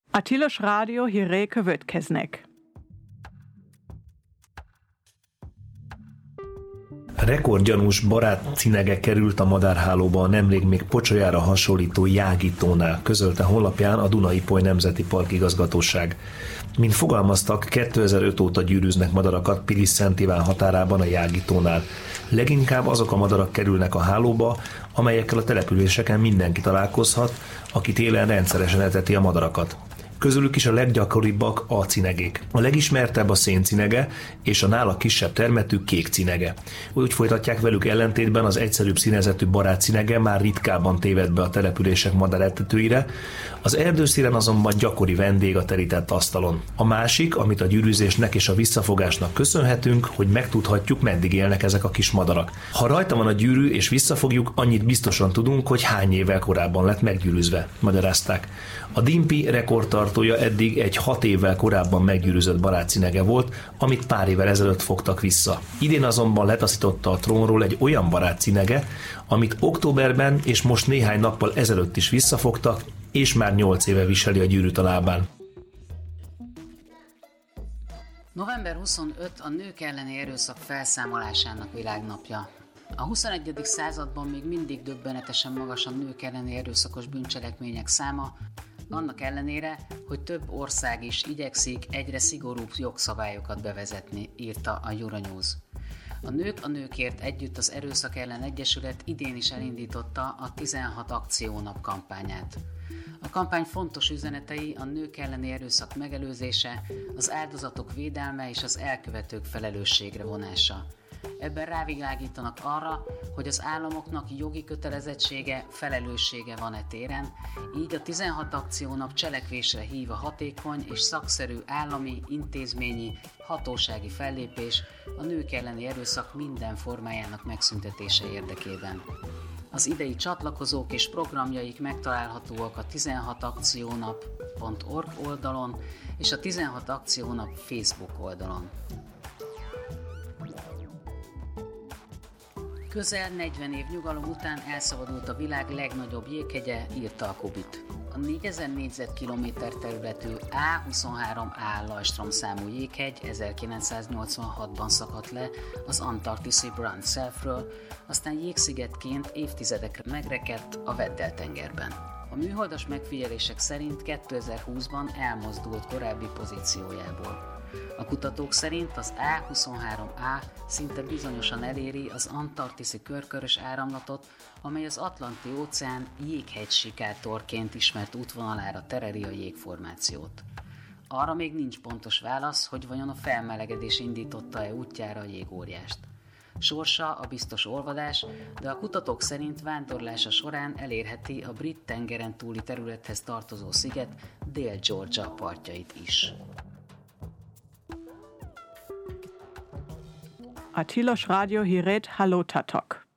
A Tilos Rádió hírei következnek. Rekordgyanús barátcinege került a madárhálóba a nemrég még pocsolyára hasonlító jágítónál, közölte honlapján a Duna-Ipoly Nemzeti Park igazgatóság. Mint fogalmaztak, 2005 óta gyűrűznek madarakat Pilis-Szent Iván határában a jágítónál. Leginkább azok a madarak kerülnek a hálóba, amelyekkel a településeken mindenki találkozhat, aki télen rendszeresen eteti a madarakat. Közülük is a leggyakoribbak a cinegék. A legismertebb a széncinege és a nála kisebb termetű kékcinege. Úgy folytatják, velük ellentétben az egyszerűbb színezetű barátcinege már ritkábban téved be a települések madárettetőire, az erdőszíren azonban gyakori vendég a terített asztalon. A másik, amit a gyűrűzésnek és a visszafogásnak köszönhetünk, hogy megtudhatjuk, meddig élnek ezek a kis madarak. Ha rajta van a gyűrű és visszafogjuk, annyit biztosan tudunk, hogy hány évvel korábban lett meggyűrűzve, magyarázták. A Dimpi rekordtartója eddig egy 6 évvel korábban meggyűrűzött barátcinege volt, amit pár évvel ezelőtt fogtak vissza. Idén azonban letaszította a trónról egy olyan barátcinege, amit októberben és most néhány nappal ezelőtt is visszafogtak, és már 8 éve viseli a gyűrűt a lábán. November 25 a nők elleni erőszak felszámolásának világnapja. A 21. században még mindig döbbenetesen magas a nők elleni erőszakos bűncselekmények száma, annak ellenére, hogy több ország is igyekszik egyre szigorúbb jogszabályokat bevezetni, írta a Euronews. A Nők a Nőkért Együtt az Erőszak ellen Egyesület idén is elindította a 16 akciónap kampányát. A kampány fontos üzenetei a nők elleni erőszak megelőzése, az áldozatok védelme és az elkövetők felelősségre vonása. Ebben rávilágítanak arra, hogy az államoknak jogi kötelezettsége, felelőssége van e téren, így a 16 akciónap cselekvésre hív a hatékony és szakszerű állami, intézményi, hatósági fellépés a nők elleni erőszak minden formájának megszüntetése érdekében. Az idei csatlakozók és programjaik megtalálhatóak a 16akciónap.org oldalon és a 16 akciónap Facebook oldalon. Közel 40 év nyugalom után elszabadult a világ legnagyobb jéghegye, írta a Kubit. A 4000 négyzetkilométer területű A23A Lajstrom számú jéghegy 1986-ban szakadt le az antarktiszi Brant Selfről, aztán jégszigetként évtizedekre megrekedt a Weddell-tengerben. A műholdas megfigyelések szerint 2020-ban elmozdult korábbi pozíciójából. A kutatók szerint az A23A szinte bizonyosan eléri az antarktiszi körkörös áramlatot, amely az Atlanti-óceán jéghegysikátorként ismert útvonalára tereli a jégformációt. Arra még nincs pontos válasz, hogy vajon a felmelegedés indította-e útjára a jégóriást. Sorsa a biztos olvadás, de a kutatók szerint vándorlása során elérheti a brit tengeren túli területhez tartozó sziget Dél-Georgia partjait is. A Tilos Rádió hírét hallottátok.